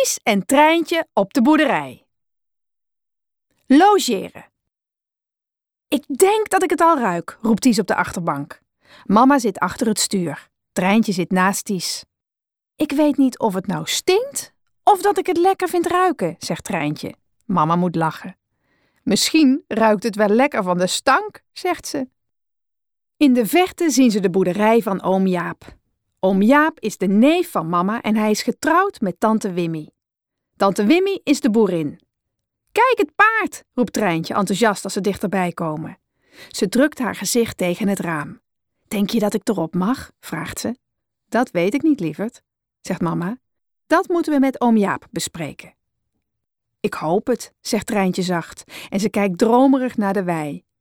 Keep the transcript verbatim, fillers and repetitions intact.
Ties en Treintje op de boerderij. Logeren. Ik denk dat ik het al ruik, roept Ties op de achterbank. Mama zit achter het stuur. Treintje zit naast Ties. Ik weet niet of het nou stinkt of dat ik het lekker vind ruiken, zegt Treintje. Mama moet lachen. Misschien ruikt het wel lekker van de stank, zegt ze. In de verte zien ze de boerderij van oom Jaap. Oom Jaap is de neef van mama en hij is getrouwd met tante Wimmy. Tante Wimmy is de boerin. Kijk het paard, roept Treintje enthousiast als ze dichterbij komen. Ze drukt haar gezicht tegen het raam. Denk je dat ik erop mag? Vraagt ze. Dat weet ik niet, lieverd, zegt mama. Dat moeten we met oom Jaap bespreken. Ik hoop het, zegt Treintje zacht en ze kijkt dromerig naar de wei.